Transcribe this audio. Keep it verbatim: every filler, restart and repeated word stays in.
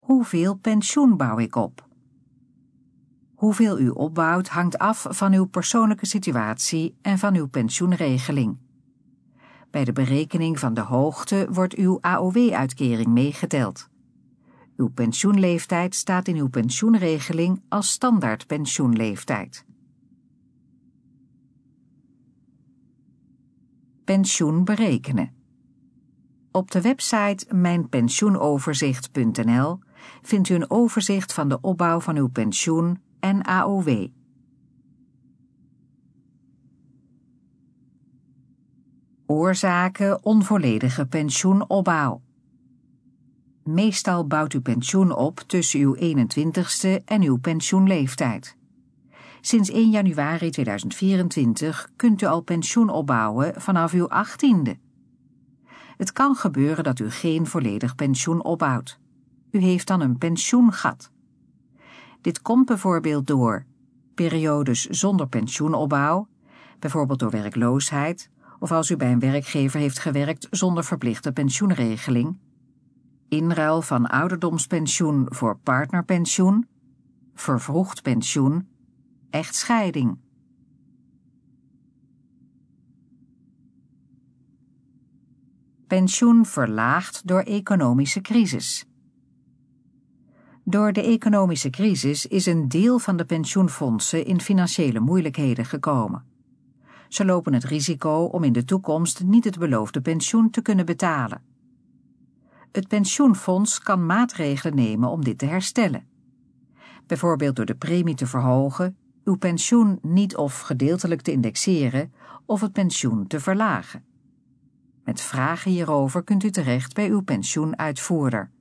Hoeveel pensioen bouw ik op? Hoeveel u opbouwt hangt af van uw persoonlijke situatie en van uw pensioenregeling. Bij de berekening van de hoogte wordt uw A O W-uitkering meegeteld. Uw pensioenleeftijd staat in uw pensioenregeling als standaard pensioenleeftijd. Pensioen berekenen. Op de website mijnpensioenoverzicht punt n l vindt u een overzicht van de opbouw van uw pensioen en A O W. Oorzaken onvolledige pensioenopbouw. Meestal bouwt u pensioen op tussen uw eenentwintigste en uw pensioenleeftijd. Sinds eerste januari tweeduizend vierentwintig kunt u al pensioen opbouwen vanaf uw achttiende. Het kan gebeuren dat u geen volledig pensioen opbouwt. U heeft dan een pensioengat. Dit komt bijvoorbeeld door periodes zonder pensioenopbouw, bijvoorbeeld door werkloosheid, of als u bij een werkgever heeft gewerkt zonder verplichte pensioenregeling, inruil van ouderdomspensioen voor partnerpensioen, vervroegd pensioen, echtscheiding. Pensioen verlaagd door economische crisis. Door de economische crisis is een deel van de pensioenfondsen in financiële moeilijkheden gekomen. Ze lopen het risico om in de toekomst niet het beloofde pensioen te kunnen betalen. Het pensioenfonds kan maatregelen nemen om dit te herstellen. Bijvoorbeeld door de premie te verhogen, uw pensioen niet of gedeeltelijk te indexeren of het pensioen te verlagen. Met vragen hierover kunt u terecht bij uw pensioenuitvoerder.